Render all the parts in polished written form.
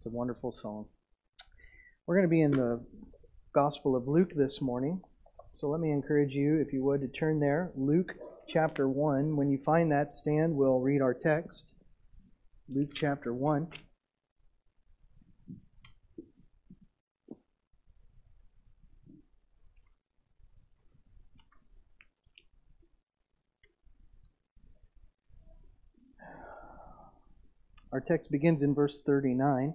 It's a wonderful song. We're going to be in the Gospel of Luke this morning. So let me encourage you, if you would, to turn there. Luke chapter 1. When you find that, stand. We'll read our text. Luke chapter 1. Our text begins in verse 39.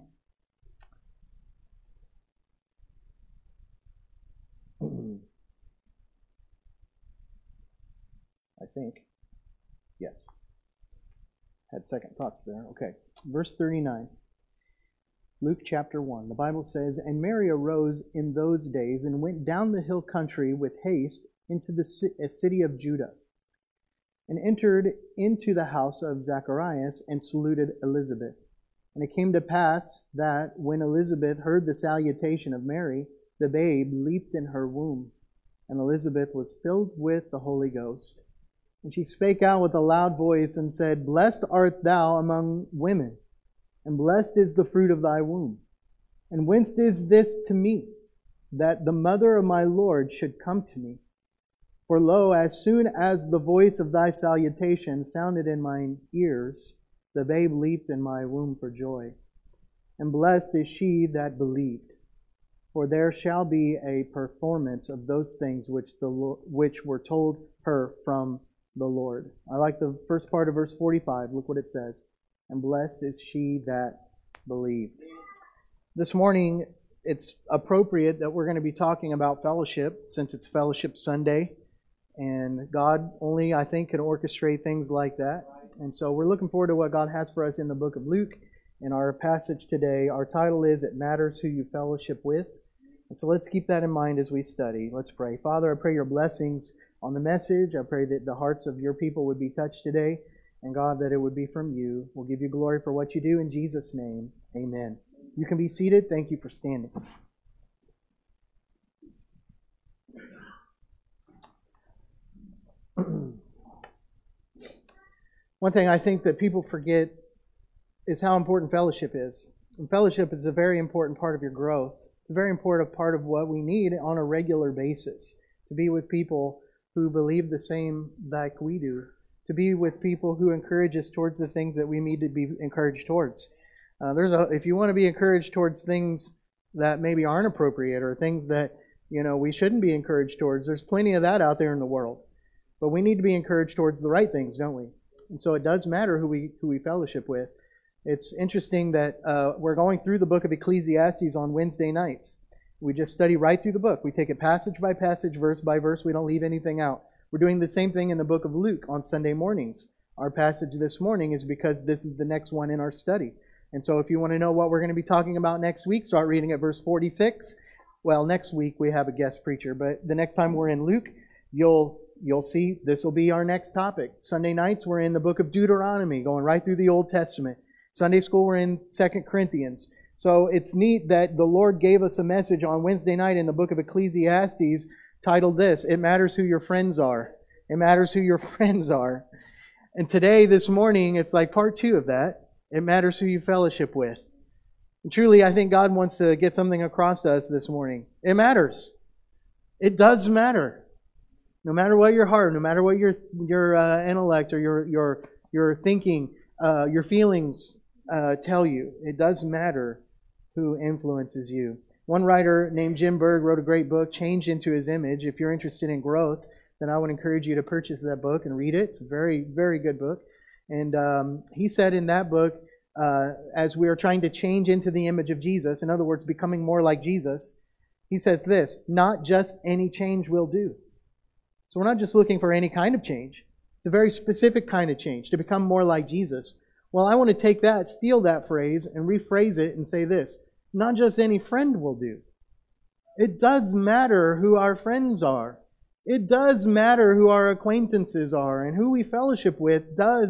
I think. Yes. Had second thoughts there. Okay. Verse 39. Luke chapter 1. The Bible says, "And Mary arose in those days and went down the hill country with haste into a city of Judah, and entered into the house of Zacharias and saluted Elizabeth. And it came to pass that when Elizabeth heard the salutation of Mary, the babe leaped in her womb, and Elizabeth was filled with the Holy Ghost. And she spake out with a loud voice and said, Blessed art thou among women, and blessed is the fruit of thy womb. And whence is this to me, that the mother of my Lord should come to me? For lo, as soon as the voice of thy salutation sounded in mine ears, the babe leaped in my womb for joy. And blessed is she that believed, for there shall be a performance of those things which were told her from the Lord." I like the first part of verse 45. Look what it says. And blessed is she that believed. This morning, it's appropriate that we're going to be talking about fellowship, since it's Fellowship Sunday. And God only, I think, can orchestrate things like that. And so we're looking forward to what God has for us in the book of Luke. In our passage today, our title is, It Matters Who You Fellowship With. And so let's keep that in mind as we study. Let's pray. Father, I pray your blessings on the message. I pray that the hearts of your people would be touched today. And God, that it would be from you. We'll give you glory for what you do in Jesus' name. Amen. You can be seated. Thank you for standing. One thing I think that people forget is how important fellowship is. And fellowship is a very important part of your growth. It's a very important part of what we need on a regular basis. To be with people who believe the same like we do. To be with people who encourage us towards the things that we need to be encouraged towards. If you want to be encouraged towards things that maybe aren't appropriate or things that we shouldn't be encouraged towards, there's plenty of that out there in the world. But we need to be encouraged towards the right things, don't we? And so it does matter who we fellowship with. It's interesting that we're going through the book of Ecclesiastes on Wednesday nights. We just study right through the book. We take it passage by passage, verse by verse. We don't leave anything out. We're doing the same thing in the book of Luke on Sunday mornings. Our passage this morning is because this is the next one in our study. And so if you want to know what we're going to be talking about next week, start reading at verse 46. Well, next week we have a guest preacher, but the next time we're in Luke, you'll see this will be our next topic. Sunday nights, we're in the book of Deuteronomy, going right through the Old Testament. Sunday school, we're in 2 Corinthians. So it's neat that the Lord gave us a message on Wednesday night in the book of Ecclesiastes titled this, It Matters Who Your Friends Are. It matters who your friends are. And today, this morning, it's like part 2 of that. It matters who you fellowship with. And truly, I think God wants to get something across to us this morning. It matters. It does matter. No matter what your heart, no matter what your intellect or your thinking, your feelings tell you, it does matter who influences you. One writer named Jim Berg wrote a great book, Change into His Image. If you're interested in growth, then I would encourage you to purchase that book and read it. It's a very, very good book. And he said in that book, as we are trying to change into the image of Jesus, in other words, becoming more like Jesus, he says this, not just any change will do. So we're not just looking for any kind of change. It's a very specific kind of change, to become more like Jesus. Well, I want to take that, steal that phrase, and rephrase it and say this, not just any friend will do. It does matter who our friends are. It does matter who our acquaintances are, and who we fellowship with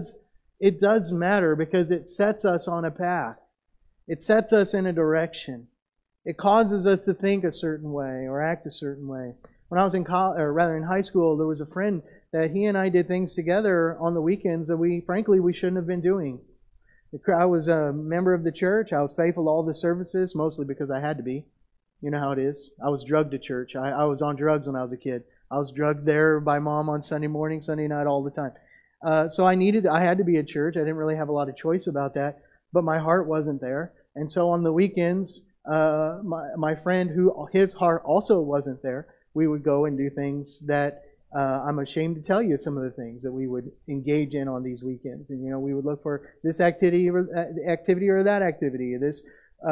it does matter because it sets us on a path. It sets us in a direction. It causes us to think a certain way or act a certain way. When I was in high school, there was a friend that he and I did things together on the weekends that we shouldn't have been doing. I was a member of the church. I was faithful to all the services, mostly because I had to be. You know how it is. I was drugged to church. I was on drugs when I was a kid. I was drugged there by Mom on Sunday morning, Sunday night, all the time. So I had to be at church. I didn't really have a lot of choice about that, but my heart wasn't there. And so on the weekends, my friend, his heart also wasn't there, we would go and do things that I'm ashamed to tell you some of the things that we would engage in on these weekends. And, we would look for this activity or that activity, this,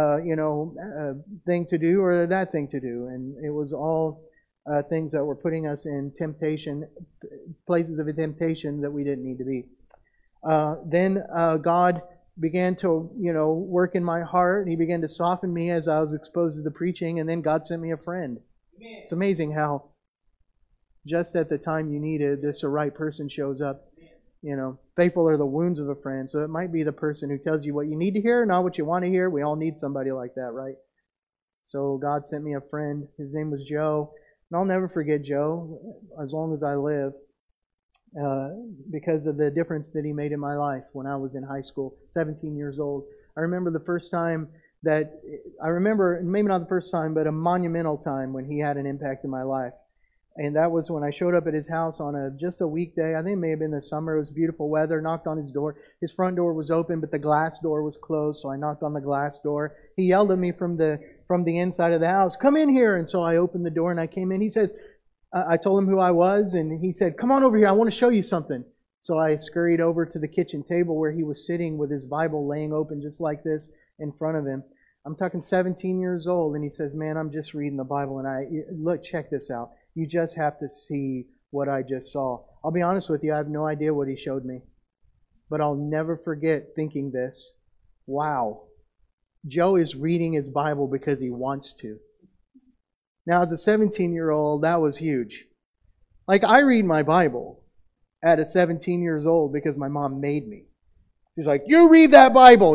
thing to do or that thing to do. And it was all things that were putting us in temptation, places of temptation that we didn't need to be. Then God began to, work in my heart. He began to soften me as I was exposed to the preaching. And then God sent me a friend. Amen. It's amazing how just at the time you needed, the right person shows up. Faithful are the wounds of a friend. So it might be the person who tells you what you need to hear, not what you want to hear. We all need somebody like that, right? So God sent me a friend. His name was Joe. And I'll never forget Joe as long as I live because of the difference that he made in my life when I was in high school, 17 years old. I remember the first time maybe not the first time, but a monumental time when he had an impact in my life. And that was when I showed up at his house on just a weekday. I think it may have been the summer. It was beautiful weather. Knocked on his door. His front door was open, but the glass door was closed. So I knocked on the glass door. He yelled at me from the inside of the house, "Come in here!" And so I opened the door and I came in. He says, I told him who I was, and he said, "Come on over here. I want to show you something." So I scurried over to the kitchen table where he was sitting with his Bible laying open just like this in front of him. I'm talking 17 years old, and he says, "Man, I'm just reading the Bible, and look, check this out. You just have to see what I just saw." I'll be honest with you, I have no idea what he showed me. But I'll never forget thinking this. Wow, Joe is reading his Bible because he wants to. Now, as a 17-year-old, that was huge. Like, I read my Bible at 17 years old because my mom made me. She's like, "You read that Bible,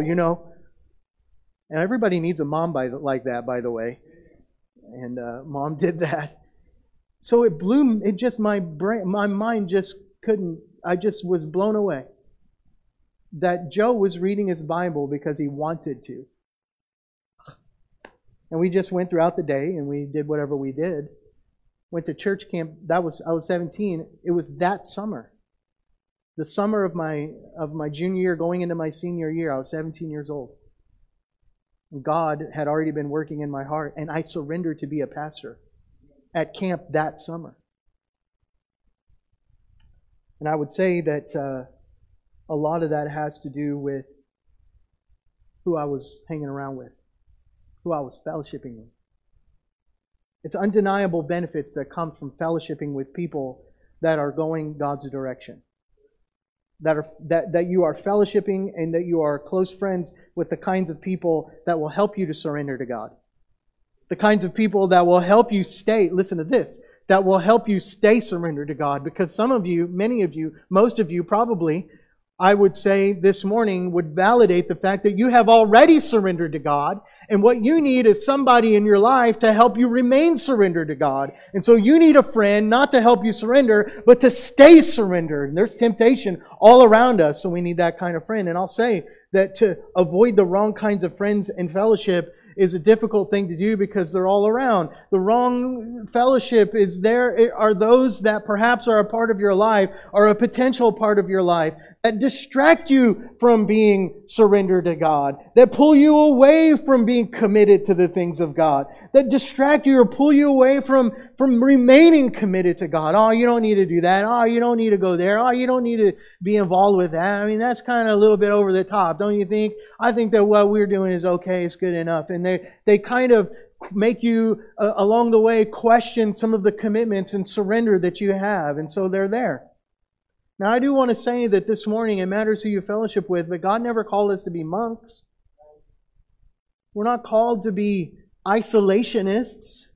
And everybody needs a mom like that, by the way. And Mom did that. So my mind just couldn't, I just was blown away that Joe was reading his Bible because he wanted to. And we just went throughout the day and we did whatever we did. Went to church camp. I was 17. It was that summer. The summer of my junior year going into my senior year, I was 17 years old. And God had already been working in my heart, and I surrendered to be a pastor at camp that summer. And I would say that a lot of that has to do with who I was hanging around with, who I was fellowshipping with. It's undeniable benefits that come from fellowshipping with people that are going God's direction. That you are fellowshipping and that you are close friends with the kinds of people that will help you to surrender to God. The kinds of people that will help you stay, listen to this, that will help you stay surrendered to God. Because some of you, many of you, most of you probably, I would say this morning, would validate the fact that you have already surrendered to God. And what you need is somebody in your life to help you remain surrendered to God. And so you need a friend not to help you surrender, but to stay surrendered. And there's temptation all around us, so we need that kind of friend. And I'll say that to avoid the wrong kinds of friends and fellowship is a difficult thing to do because they're all around. The wrong fellowship are those that perhaps are a part of your life, or a potential part of your life, that distract you from being surrendered to God, that pull you away from being committed to the things of God, that distract you or pull you away from remaining committed to God. "Oh, you don't need to do that. Oh, you don't need to go there. Oh, you don't need to be involved with that. I mean, that's kind of a little bit over the top, don't you think? I think that what we're doing is okay, it's good enough." And they kind of make you, along the way, question some of the commitments and surrender that you have. And so they're there. Now, I do want to say that this morning it matters who you fellowship with, but God never called us to be monks. We're not called to be isolationists.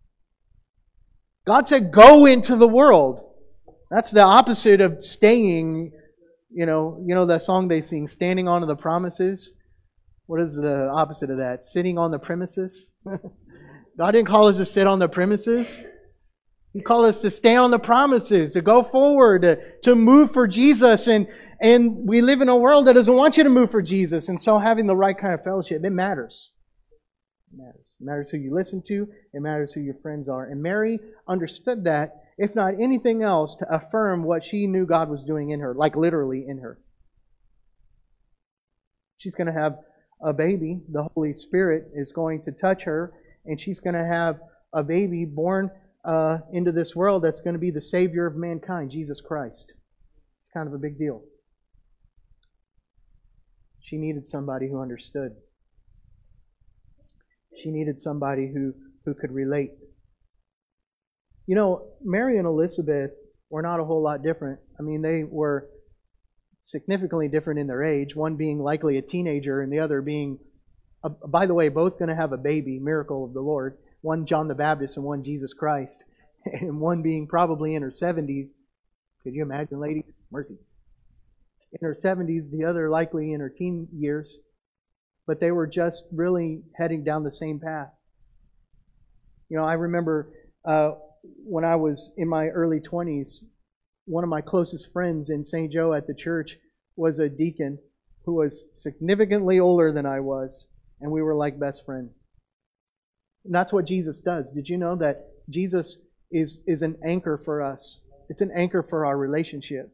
God said, "Go into the world." That's the opposite of staying. You know that song they sing, "Standing on the promises." What is the opposite of that? Sitting on the premises. God didn't call us to sit on the premises. He called us to stay on the promises, to go forward, to move for Jesus. And And we live in a world that doesn't want you to move for Jesus. And so having the right kind of fellowship, it matters. It matters. It matters who you listen to. It matters who your friends are. And Mary understood that, if not anything else, to affirm what she knew God was doing in her, like literally in her. She's going to have a baby. The Holy Spirit is going to touch her, and she's going to have a baby born into this world that's going to be the Savior of mankind, Jesus Christ. It's kind of a big deal. She needed somebody who understood. She needed somebody who could relate. You know, Mary and Elizabeth were not a whole lot different. I mean, they were significantly different in their age, one being likely a teenager and the other being, by the way, both going to have a baby, miracle of the Lord. One John the Baptist and one Jesus Christ. And one being probably in her 70s. Could you imagine, ladies? Mercy. In her 70s, the other likely in her teen years. But they were just really heading down the same path. You know, I remember when I was in my early 20s, one of my closest friends in St. Joe at the church was a deacon who was significantly older than I was, and we were like best friends. And that's what Jesus does. Did you know that Jesus is an anchor for us? It's an anchor for our relationship.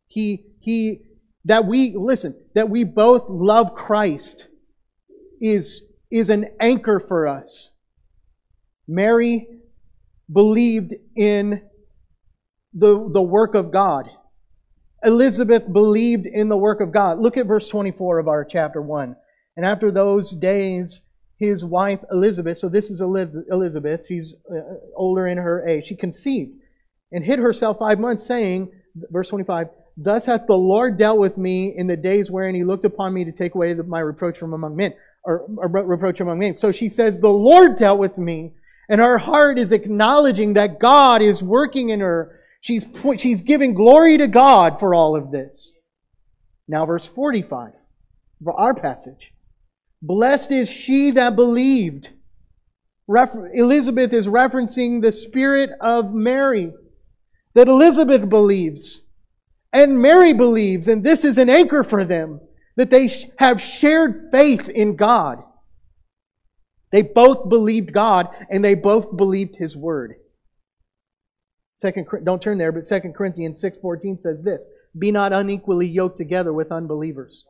That we both love Christ is an anchor for us. Mary believed in the work of God. Elizabeth believed in the work of God. Look at verse 24 of our chapter 1. And after those days, his wife Elizabeth, so this is Elizabeth, she's older in her age, she conceived and hid herself 5 months, saying, verse 25, "Thus hath the Lord dealt with me in the days wherein He looked upon me to take away my reproach from among men." Or reproach among men. So she says, the Lord dealt with me. And her heart is acknowledging that God is working in her. She's giving glory to God for all of this. Now verse 45, for our passage. Blessed is she that believed. Elizabeth is referencing the spirit of Mary. That Elizabeth believes. And Mary believes. And this is an anchor for them. That they have shared faith in God. They both believed God and they both believed His Word. Don't turn there, but 2 Corinthians 6:14 says this, "Be not unequally yoked together with unbelievers."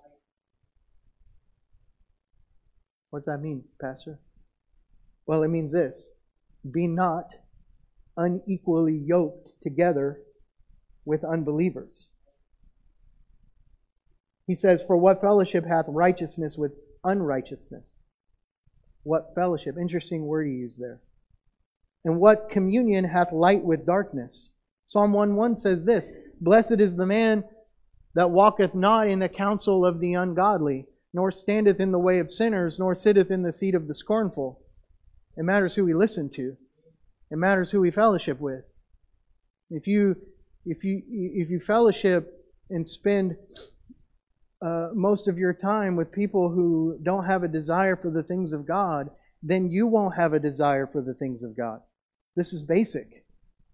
What's that mean, Pastor? Well, it means this. Be not unequally yoked together with unbelievers. He says, "For what fellowship hath righteousness with unrighteousness?" What fellowship? Interesting word he used there. "And what communion hath light with darkness?" Psalm 1:1 says this, "Blessed is the man that walketh not in the counsel of the ungodly, nor standeth in the way of sinners, nor sitteth in the seat of the scornful." It matters who we listen to. It matters who we fellowship with. If you fellowship and spend most of your time with people who don't have a desire for the things of God, then you won't have a desire for the things of God. This is basic.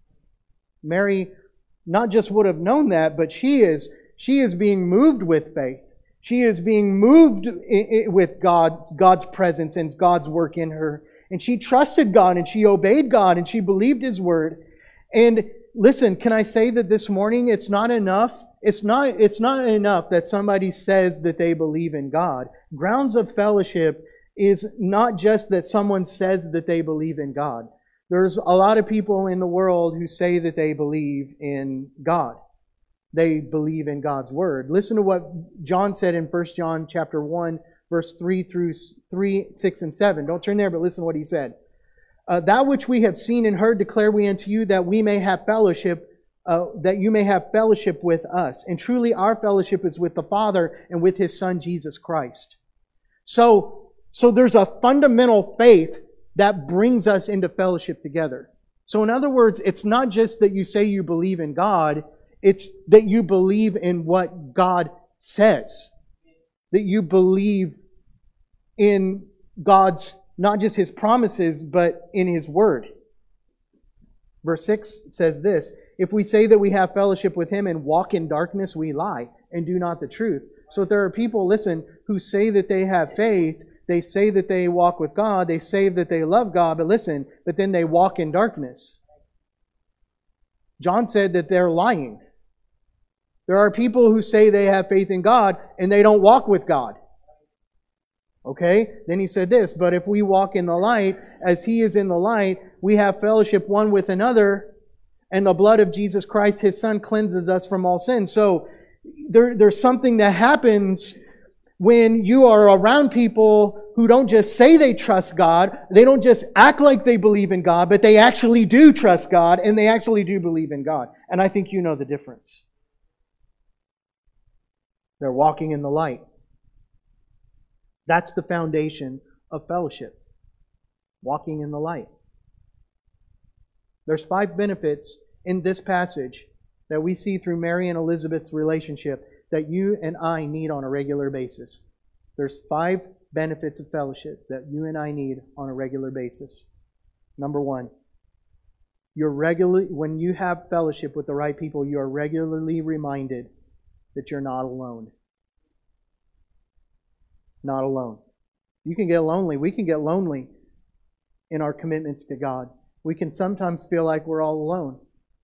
Mary not just would have known that, but she is being moved with faith. She is being moved with God's presence and God's work in her. And she trusted God and she obeyed God and she believed His Word. And listen, can I say that this morning it's not enough? It's not enough that somebody says that they believe in God. Grounds of fellowship is not just that someone says that they believe in God. There's a lot of people in the world who say that they believe in God. They believe in God's Word. Listen to what John said in 1 John chapter 1, verse 3 through 3, 6, and 7. Don't turn there, but listen to what he said. "That which we have seen and heard declare we unto you, that we may have fellowship, that you may have fellowship with us. And truly our fellowship is with the Father and with His Son, Jesus Christ." So there's a fundamental faith that brings us into fellowship together. So in other words, it's not just that you say you believe in God, it's that you believe in what God says. That you believe in God's, not just His promises, but in His Word. Verse 6 says this, "If we say that we have fellowship with Him and walk in darkness, we lie and do not the truth. So there are people, listen, who say that they have faith, they say that they walk with God, they say that they love God, but then they walk in darkness. John said that they're lying. There are people who say they have faith in God and they don't walk with God. Okay? Then he said this, but if we walk in the light, as He is in the light, we have fellowship one with another, and the blood of Jesus Christ, His Son, cleanses us from all sin. So there's something that happens when you are around people who don't just say they trust God, they don't just act like they believe in God, but they actually do trust God and they actually do believe in God. And I think you know the difference. They're walking in the light. That's the foundation of fellowship. Walking in the light. There's 5 benefits in this passage that we see through Mary and Elizabeth's relationship that you and I need on a regular basis. There's 5 benefits of fellowship that you and I need on a regular basis. Number 1, when you have fellowship with the right people, you are regularly reminded that you're not alone. Not alone. You can get lonely. We can get lonely in our commitments to God. We can sometimes feel like we're all alone.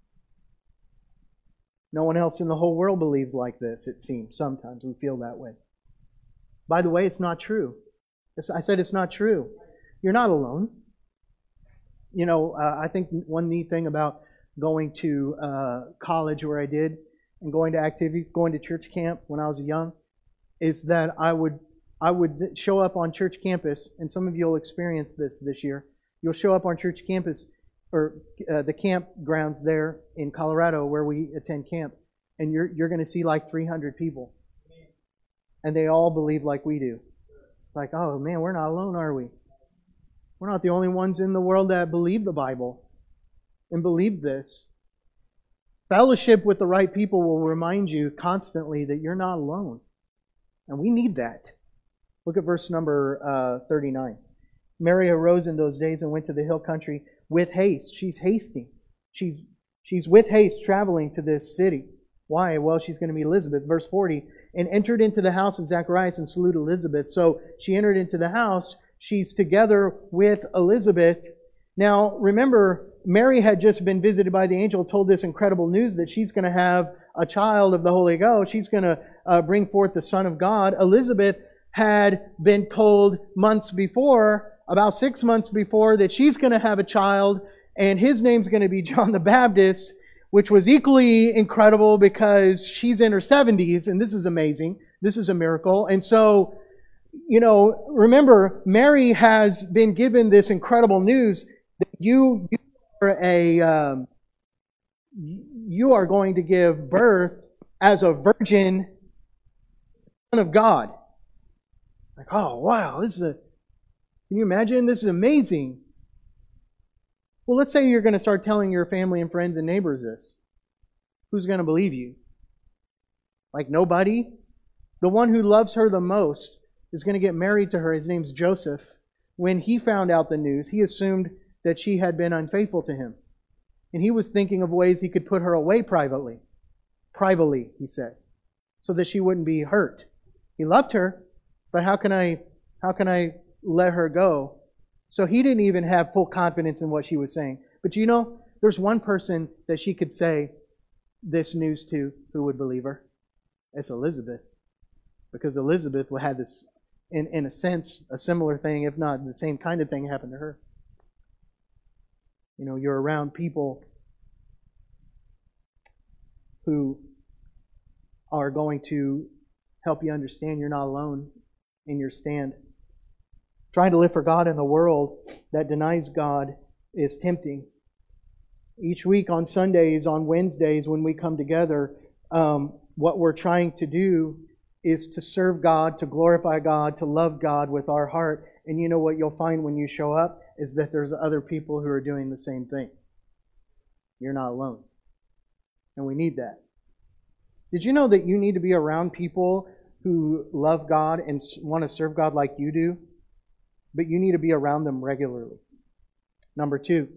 No one else in the whole world believes like this, it seems. Sometimes we feel that way. By the way, it's not true. I said it's not true. You're not alone. You know, I think one neat thing about going to college where I did and going to activities, going to church camp when I was young, is that I would show up on church campus, and some of you will experience this year. You'll show up on church campus, or the campgrounds there in Colorado where we attend camp, and you're going to see like 300 people. And they all believe like we do. Like, oh man, we're not alone, are we? We're not the only ones in the world that believe the Bible and believe this. Fellowship with the right people will remind you constantly that you're not alone. And we need that. Look at verse number 39. Mary arose in those days and went to the hill country with haste. She's hasting. She's with haste traveling to this city. Why? Well, she's going to meet Elizabeth. Verse 40, and entered into the house of Zacharias and saluted Elizabeth. So she entered into the house. She's together with Elizabeth. Now, remember, Mary had just been visited by the angel, told this incredible news that she's going to have a child of the Holy Ghost. She's going to bring forth the Son of God. Elizabeth had been told months before, about 6 months before, that she's going to have a child, and his name's going to be John the Baptist, which was equally incredible because she's in her 70s, and this is amazing. This is a miracle. And so, you know, remember, Mary has been given this incredible news that you are going to give birth as a virgin, Son of God. Like, oh, wow, can you imagine? This is amazing. Well, let's say you're going to start telling your family and friends and neighbors this. Who's going to believe you? Like nobody? The one who loves her the most is going to get married to her. His name's Joseph. When he found out the news, he assumed that she had been unfaithful to him. And he was thinking of ways he could put her away privately. Privately, he says, so that she wouldn't be hurt. He loved her, but how can I let her go? So he didn't even have full confidence in what she was saying. But you know, there's one person that she could say this news to who would believe her. It's Elizabeth. Because Elizabeth had this, in a sense, a similar thing, if not the same kind of thing happen to her. You know, you're around people who are going to help you understand you're not alone in your stand. Trying to live for God in a world that denies God is tempting. Each week on Sundays, on Wednesdays, when we come together, what we're trying to do is to serve God, to glorify God, to love God with our heart. And you know what you'll find when you show up is that there's other people who are doing the same thing. You're not alone. And we need that. Did you know that you need to be around people who love God and want to serve God like you do? But you need to be around them regularly. Number 2,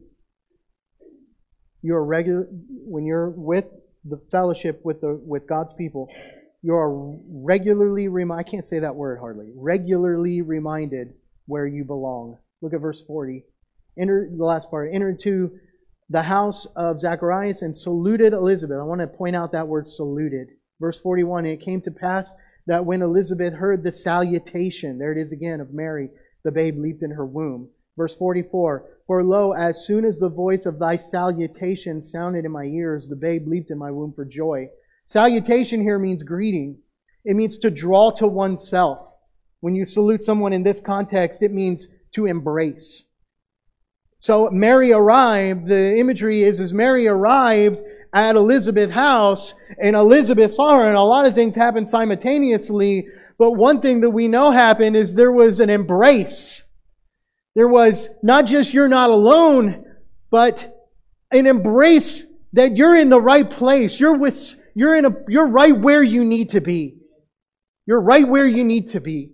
when you're with the fellowship with God's people, You are regularly I can't say that word hardly. Regularly reminded where you belong. Look at verse 40. Enter the last part. Enter into the house of Zacharias and saluted Elizabeth. I want to point out that word saluted. Verse 41, and it came to pass that when Elizabeth heard the salutation, there it is again, of Mary, the babe leaped in her womb. Verse 44, for lo, as soon as the voice of thy salutation sounded in my ears, the babe leaped in my womb for joy. Salutation here means greeting. It means to draw to oneself. When you salute someone in this context, it means to embrace. So Mary arrived, the imagery is Mary arrived at Elizabeth's house, and Elizabeth saw her, and a lot of things happened simultaneously, but one thing that we know happened is there was an embrace. There was not just you're not alone, but an embrace that you're in the right place. You're right where you need to be. You're right where you need to be.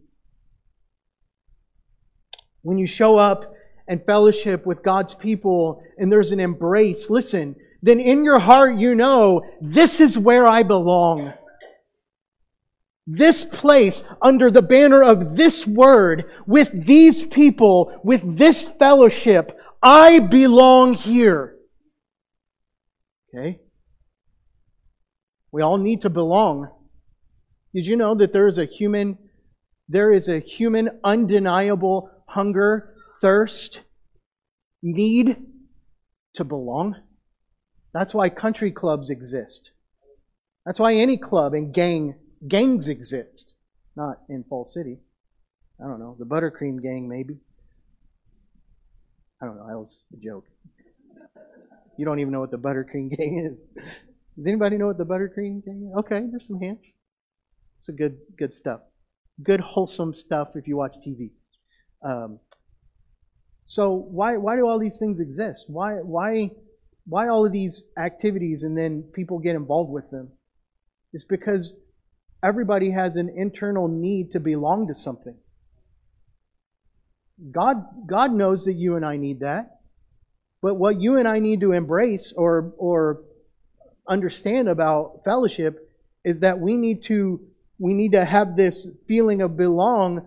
When you show up and fellowship with God's people and there's an embrace, listen, then in your heart you know, this is where I belong. This place under the banner of this word, with these people, with this fellowship, I belong here. Okay? We all need to belong. Did you know that there is a human undeniable hunger, thirst, need to belong? That's why country clubs exist. That's why any club and gangs exist. Not in Falls City. I don't know. The Buttercream Gang, maybe. I don't know. That was a joke. You don't even know what the Buttercream Gang is. Does anybody know what the Buttercream Gang is? Okay, there's some hands. It's a good stuff. Good, wholesome stuff if you watch TV. So why do all these things exist? Why all of these activities and then people get involved with them? It's because everybody has an internal need to belong to something. God knows that you and I need that. But what you and I need to embrace or understand about fellowship is that we need to have this feeling of belonging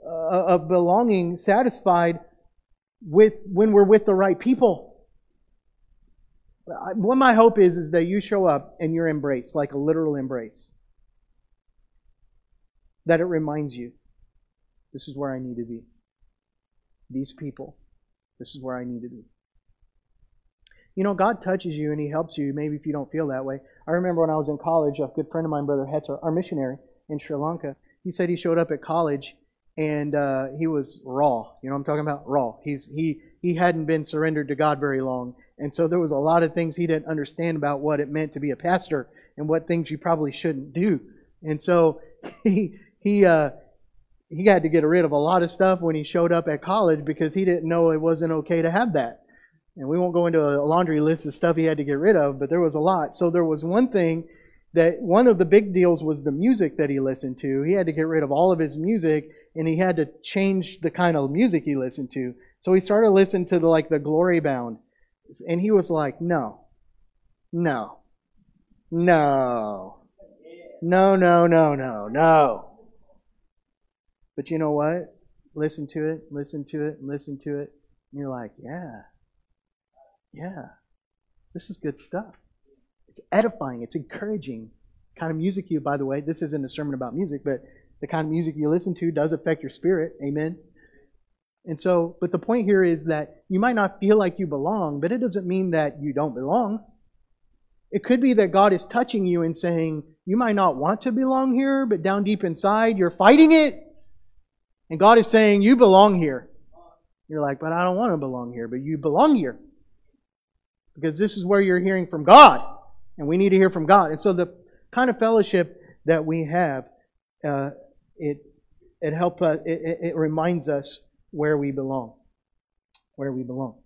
satisfied when we're with the right people. What my hope is that you show up and you're embraced, like a literal embrace. That it reminds you, this is where I need to be. These people, this is where I need to be. You know, God touches you and He helps you, maybe if you don't feel that way. I remember when I was in college, a good friend of mine, Brother Hetzer, our missionary in Sri Lanka, he said he showed up at college and he was raw. You know what I'm talking about? Raw. He hadn't been surrendered to God very long. And so there was a lot of things he didn't understand about what it meant to be a pastor and what things you probably shouldn't do. And so he had to get rid of a lot of stuff when he showed up at college because he didn't know it wasn't okay to have that. And we won't go into a laundry list of stuff he had to get rid of, but there was a lot. So there was one thing that one of the big deals was the music that he listened to. He had to get rid of all of his music, and he had to change the kind of music he listened to. So he started listening to the Glory Bound. And he was like, no. But you know what? Listen to it. And you're like, yeah, this is good stuff. It's edifying. It's encouraging. Kind of music by the way, this isn't a sermon about music, but the kind of music you listen to does affect your spirit. Amen. And so, but the point here is that you might not feel like you belong, but it doesn't mean that you don't belong. It could be that God is touching you and saying, you might not want to belong here, but down deep inside, you're fighting it. And God is saying, you belong here. You're like, but I don't want to belong here, but you belong here. Because this is where you're hearing from God. And we need to hear from God. And so the kind of fellowship that we have, it helps us, it reminds us where we belong. Where we belong.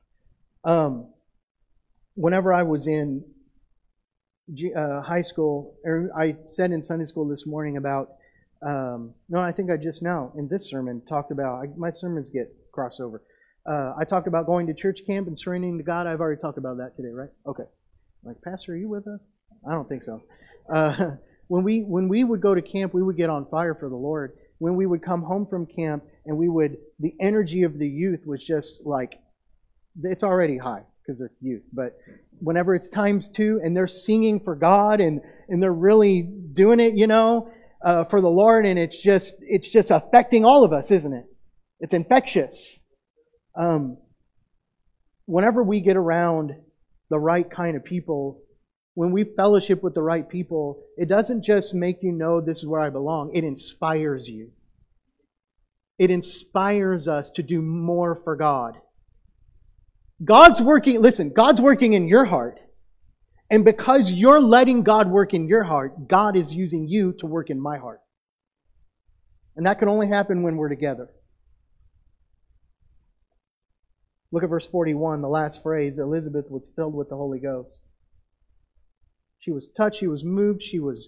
Whenever I was in high school, I said in Sunday school this morning about, I think I just now in this sermon talked about, my sermons get crossover. I talked about going to church camp and surrendering to God. I've already talked about that today, right? Okay. Like, Pastor, are you with us? I don't think so. When we would go to camp, we would get on fire for the Lord. When we would come home from camp and the energy of the youth was just like, it's already high because they're youth, but whenever it's times 2 and they're singing for God and they're really doing it, for the Lord, and it's just affecting all of us, isn't it? It's infectious. Whenever we get around the right kind of people, when we fellowship with the right people, it doesn't just make you know this is where I belong. It inspires you. It inspires us to do more for God. God's working in your heart. And because you're letting God work in your heart, God is using you to work in my heart. And that can only happen when we're together. Look at verse 41, the last phrase. Elizabeth was filled with the Holy Ghost. She was touched, she was moved, she was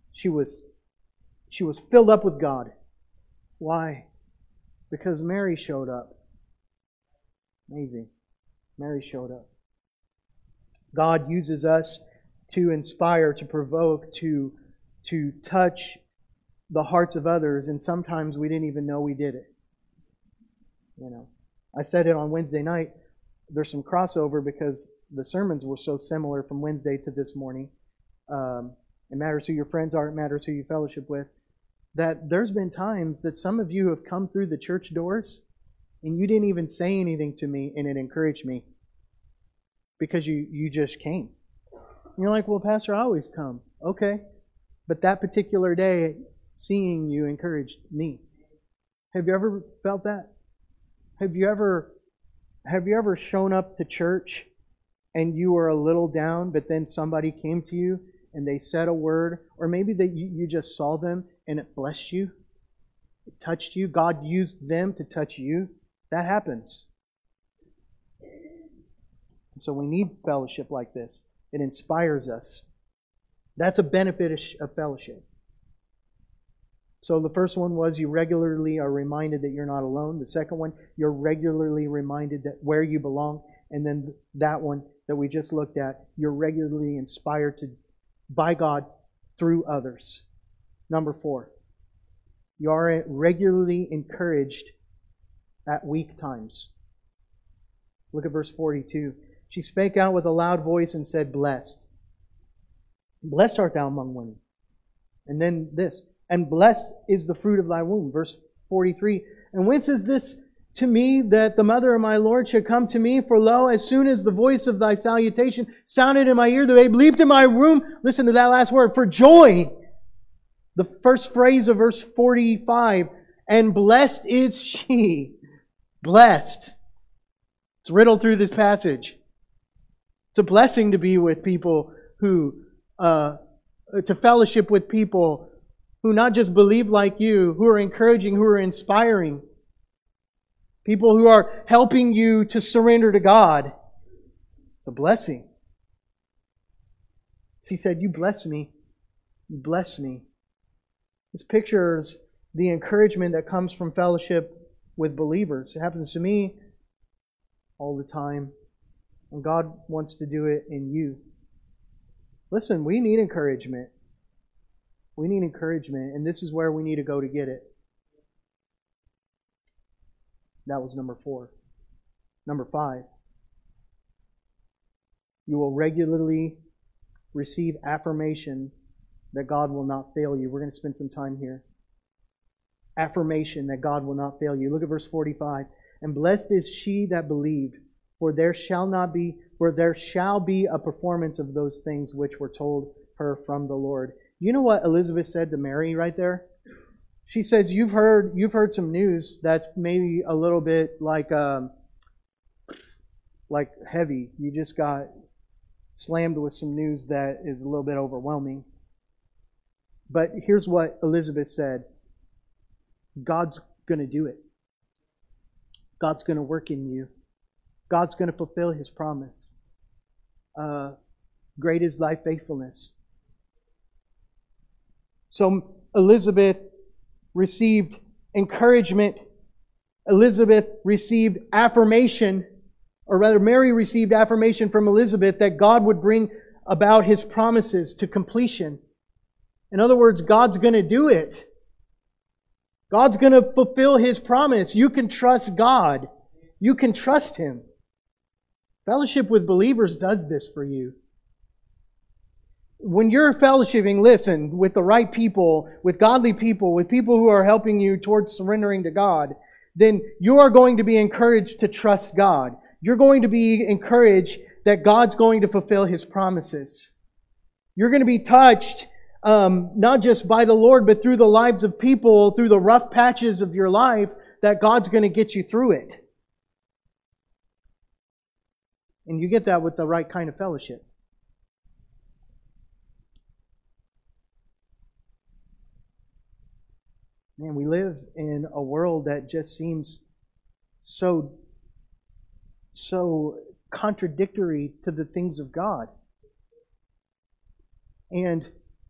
filled up with God. Why? Because Mary showed up. Amazing. Mary showed up. God uses us to inspire, to provoke, to touch the hearts of others, and sometimes we didn't even know we did it. I said it on Wednesday night. There's some crossover because the sermons were so similar from Wednesday to this morning. It matters who your friends are. It matters who you fellowship with. That there's been times that some of you have come through the church doors and you didn't even say anything to me, and it encouraged me because you just came. And you're like, well, Pastor, I always come. Okay. But that particular day, seeing you encouraged me. Have you ever felt that? Have you ever shown up to church and you were a little down, but then somebody came to you and they said a word, or maybe that you just saw them and it blessed you, it touched you, God used them to touch you? That happens. So we need fellowship like this. It inspires us. That's a benefit of fellowship. So the first one was you regularly are reminded that you're not alone. The second one, you're regularly reminded that where you belong. And then that one that we just looked at, you're regularly inspired by God through others. Number 4, you are regularly encouraged at weak times. Look at verse 42. She spake out with a loud voice and said, Blessed. Blessed art thou among women. And then this, and blessed is the fruit of thy womb. Verse 43. And whence is this to me that the mother of my Lord should come to me? For lo, as soon as the voice of thy salutation sounded in my ear, the babe leaped in my womb. Listen to that last word. For joy. The first phrase of verse 45. And blessed is she. Blessed. It's riddled through this passage. It's a blessing to be with people to fellowship with people who not just believe like you, who are encouraging, who are inspiring. People who are helping you to surrender to God. It's a blessing. She said, You bless me. You bless me. This pictures the encouragement that comes from fellowship with believers. It happens to me all the time. And God wants to do it in you. Listen, we need encouragement. We need encouragement, and this is where we need to go to get it. That was number 4. Number 5. You will regularly receive affirmation that God will not fail you. We're going to spend some time here. Affirmation that God will not fail you. Look at verse 45. And blessed is she that believed, for there shall be a performance of those things which were told her from the Lord. You know what Elizabeth said to Mary right there? She says, you've heard some news that's maybe a little bit like heavy. You just got slammed with some news that is a little bit overwhelming. But here's what Elizabeth said. God's going to do it. God's going to work in you. God's going to fulfill His promise. Great is thy faithfulness. So Elizabeth received encouragement. Elizabeth received affirmation, or rather Mary received affirmation from Elizabeth that God would bring about His promises to completion. In other words, God's going to do it. God's going to fulfill His promise. You can trust God. You can trust Him. Fellowship with believers does this for you. When you're fellowshipping, listen, with the right people, with godly people, with people who are helping you towards surrendering to God, then you are going to be encouraged to trust God. You're going to be encouraged that God's going to fulfill His promises. You're going to be touched not just by the Lord, but through the lives of people, through the rough patches of your life, that God's going to get you through it. And you get that with the right kind of fellowship. Man, we live in a world that just seems so contradictory to the things of God. And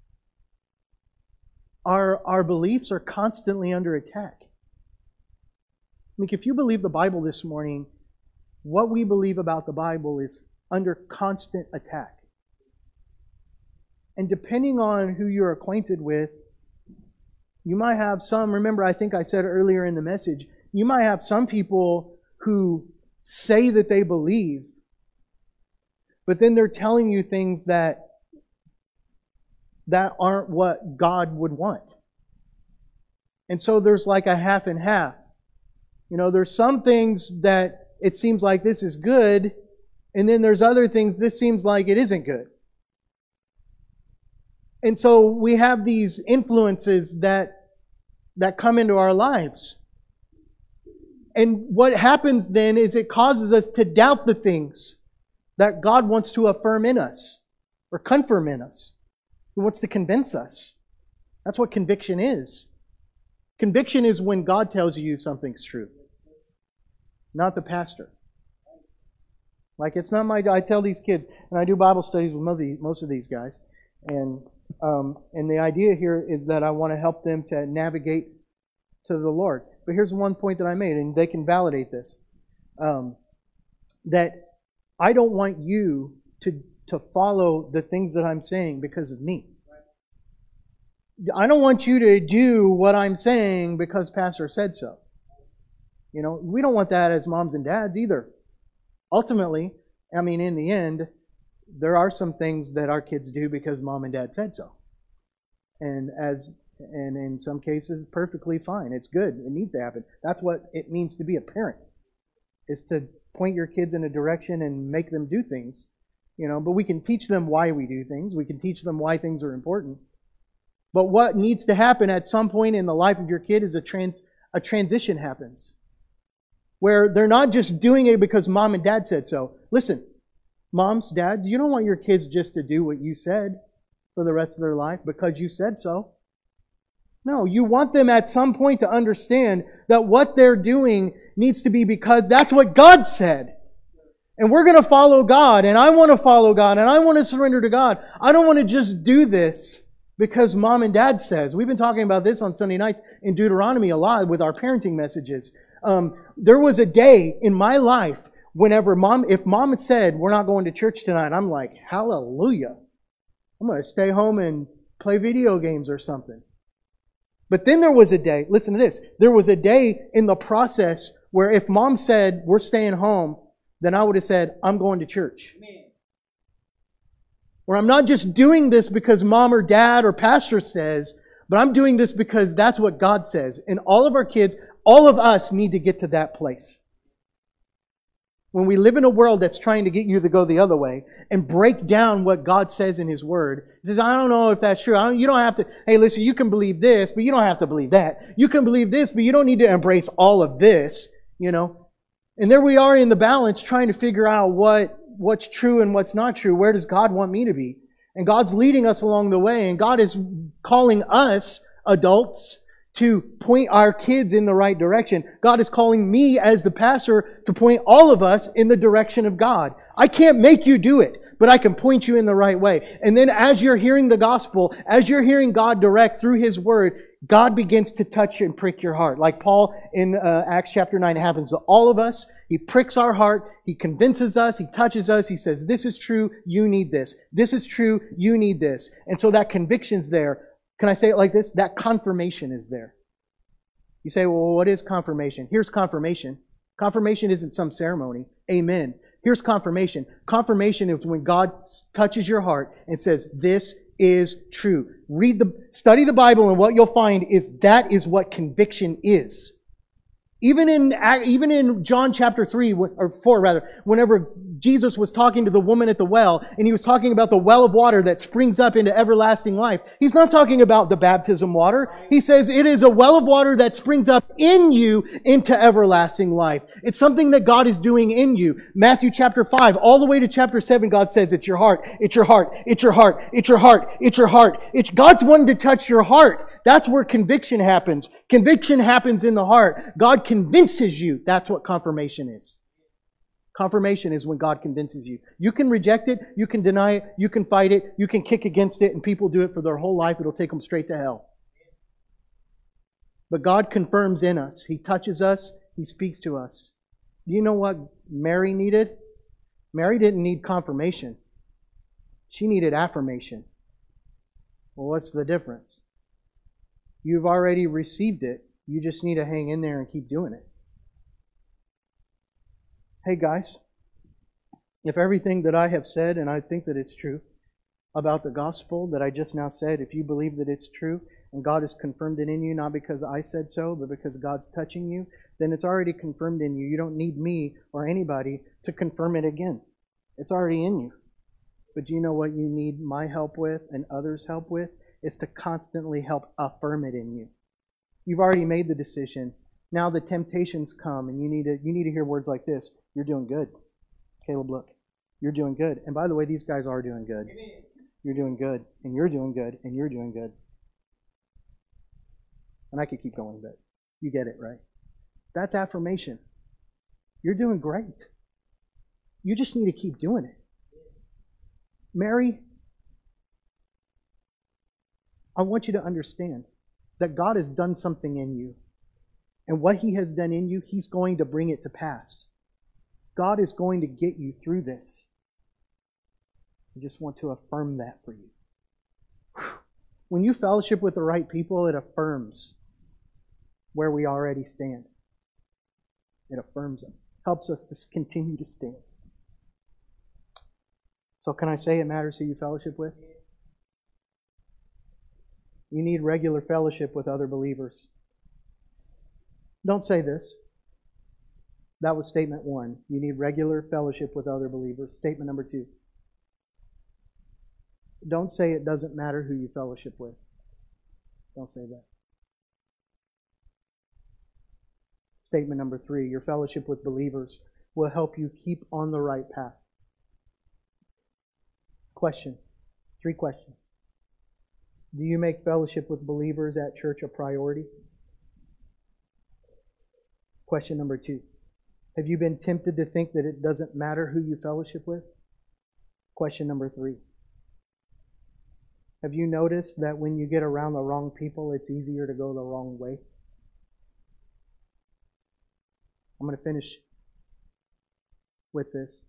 our beliefs are constantly under attack. I mean, if you believe the Bible this morning, what we believe about the Bible is under constant attack. And depending on who you're acquainted with, you might have some, remember I think I said earlier in the message, you might have some people who say that they believe, but then they're telling you things that aren't what God would want. And so there's like a half and half. You know, there's some things that it seems like this is good, and then there's other things this seems like it isn't good. And so we have these influences that come into our lives. And what happens then is it causes us to doubt the things that God wants to affirm in us or confirm in us. He wants to convince us. That's what conviction is. Conviction is when God tells you something's true, not the pastor. Like, it's not I tell these kids, and I do Bible studies with most of these guys, and the idea here is that I want to help them to navigate to the Lord. But here's one point that I made, and they can validate this. That I don't want you to follow the things that I'm saying because of me. I don't want you to do what I'm saying because Pastor said so. You know, we don't want that as moms and dads either. Ultimately, I mean, in the end, there are some things that our kids do because mom and dad said so. And in some cases, perfectly fine. It's good. It needs to happen. That's what it means to be a parent, is to point your kids in a direction and make them do things. You know, but we can teach them why we do things. We can teach them why things are important. But what needs to happen at some point in the life of your kid is a transition happens, where they're not just doing it because mom and dad said so. Listen, moms, dads, you don't want your kids just to do what you said for the rest of their life because you said so. No, you want them at some point to understand that what they're doing needs to be because that's what God said. And we're going to follow God, and I want to follow God, and I want to surrender to God. I don't want to just do this because mom and dad says. We've been talking about this on Sunday nights in Deuteronomy a lot with our parenting messages. There was a day in my life whenever if mom had said, we're not going to church tonight, I'm like, hallelujah. I'm going to stay home and play video games or something. But then there was a day, listen to this, there was a day in the process where if mom said, we're staying home, then I would have said, I'm going to church. Or I'm not just doing this because mom or dad or pastor says, but I'm doing this because that's what God says. And all of our kids, all of us need to get to that place. When we live in a world that's trying to get you to go the other way and break down what God says in His Word. He says, I don't know if that's true. You don't have to, hey, listen, you can believe this, but you don't have to believe that. You can believe this, but you don't need to embrace all of this, you know. And there we are in the balance trying to figure out what's true and what's not true. Where does God want me to be? And God's leading us along the way. And God is calling us, adults, to point our kids in the right direction. God is calling me as the pastor to point all of us in the direction of God. I can't make you do it, but I can point you in the right way. And then as you're hearing the gospel, as you're hearing God direct through His Word, God begins to touch and prick your heart. Like Paul in Acts chapter 9 happens to all of us. He pricks our heart. He convinces us. He touches us. He says, this is true. You need this. This is true. You need this. And so that conviction's there. Can I say it like this? That confirmation is there. You say, well, what is confirmation? Here's confirmation. Confirmation isn't some ceremony. Amen. Here's confirmation. Confirmation is when God touches your heart and says, this is true. Study the Bible, and what you'll find is that is what conviction is. Even in John chapter 3, or 4 rather, whenever Jesus was talking to the woman at the well, and He was talking about the well of water that springs up into everlasting life, He's not talking about the baptism water. He says it is a well of water that springs up in you into everlasting life. It's something that God is doing in you. Matthew chapter 5, all the way to chapter 7, God says it's your heart, it's your heart, it's your heart, it's your heart, it's your heart. God's wanting to touch your heart. That's where conviction happens. Conviction happens in the heart. God convinces you. That's what confirmation is. Confirmation is when God convinces you. You can reject it, you can deny it, you can fight it, you can kick against it, and people do it for their whole life. It'll take them straight to hell. But God confirms in us. He touches us. He speaks to us. Do you know what Mary needed? Mary didn't need confirmation. She needed affirmation. Well, what's the difference? You've already received it. You just need to hang in there and keep doing it. Hey guys, if everything that I have said, and I think that it's true, about the gospel that I just now said, if you believe that it's true, and God has confirmed it in you, not because I said so, but because God's touching you, then it's already confirmed in you. You don't need me or anybody to confirm it again. It's already in you. But do you know what you need my help with and others' help with? Is to constantly help affirm it in you. You've already made the decision. Now the temptations come, and you need to hear words like this. You're doing good. Caleb, look. You're doing good. And by the way, these guys are doing good. You're doing good, and you're doing good, and you're doing good. And I could keep going, but you get it, right? That's affirmation. You're doing great. You just need to keep doing it. Mary, I want you to understand that God has done something in you. And what He has done in you, He's going to bring it to pass. God is going to get you through this. I just want to affirm that for you. When you fellowship with the right people, it affirms where we already stand. It affirms us, helps us to continue to stand. So can I say it matters who you fellowship with? You need regular fellowship with other believers. Don't say this. That was statement 1. You need regular fellowship with other believers. Statement number 2. Don't say it doesn't matter who you fellowship with. Don't say that. Statement number 3. Your fellowship with believers will help you keep on the right path. Question. 3 questions. Do you make fellowship with believers at church a priority? Question number 2. Have you been tempted to think that it doesn't matter who you fellowship with? Question number 3. Have you noticed that when you get around the wrong people, it's easier to go the wrong way? I'm going to finish with this.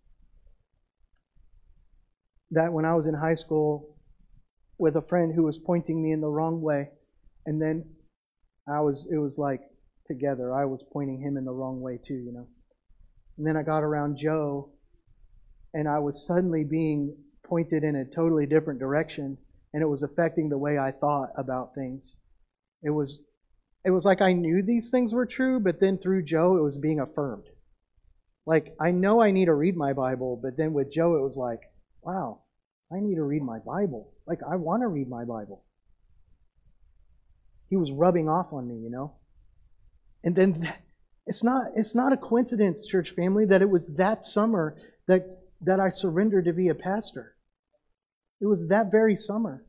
That when I was in high school with a friend who was pointing me in the wrong way, and then it was like together. I was pointing him in the wrong way too, you know. And then I got around Joe, and I was suddenly being pointed in a totally different direction, and it was affecting the way I thought about things. It was like I knew these things were true, but then through Joe, it was being affirmed. Like, I know I need to read my Bible, but then with Joe, it was like, wow, I need to read my Bible. Like, I want to read my Bible. He was rubbing off on me, you know. And then it's not a coincidence, church family, that it was that summer that I surrendered to be a pastor. It was that very summer.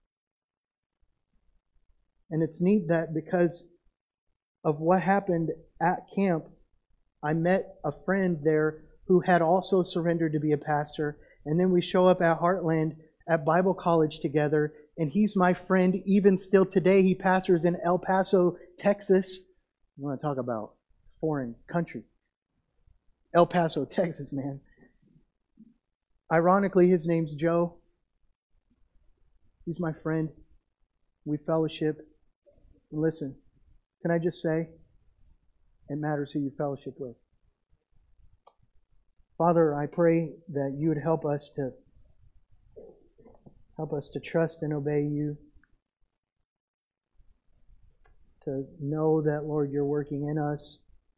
And it's neat that because of what happened at camp, I met a friend there who had also surrendered to be a pastor. And then we show up at Heartland at Bible College together. And he's my friend even still today. He pastors in El Paso, Texas. You want to talk about foreign country. El Paso, Texas, man. Ironically, his name's Joe. He's my friend. we fellowship. Listen, can I just say, it matters who you fellowship with. Father, I pray that you would help us to trust and obey you. To know that, Lord, you're working in us.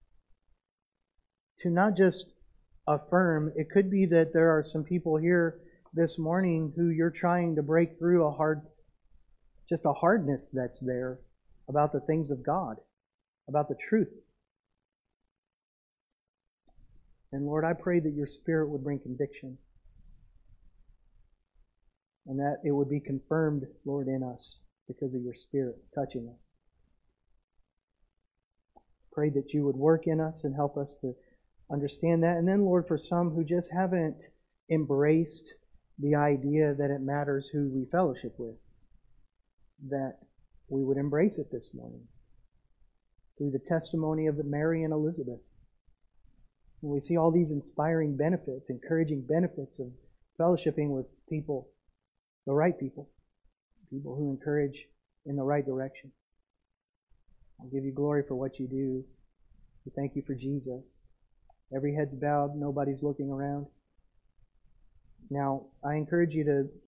To not just affirm, it could be that there are some people here this morning who you're trying to break through just a hardness that's there about the things of God, about the truth. And Lord, I pray that your Spirit would bring conviction and that it would be confirmed, Lord, in us because of your Spirit touching us. Pray that you would work in us and help us to understand that. And then, Lord, for some who just haven't embraced the idea that it matters who we fellowship with, that we would embrace it this morning through the testimony of Mary and Elizabeth. And we see all these inspiring benefits, encouraging benefits of fellowshipping with people, the right people who encourage in the right direction. I'll give you glory for what you do. We thank you for Jesus. Every head's bowed, nobody's looking around. Now, I encourage you to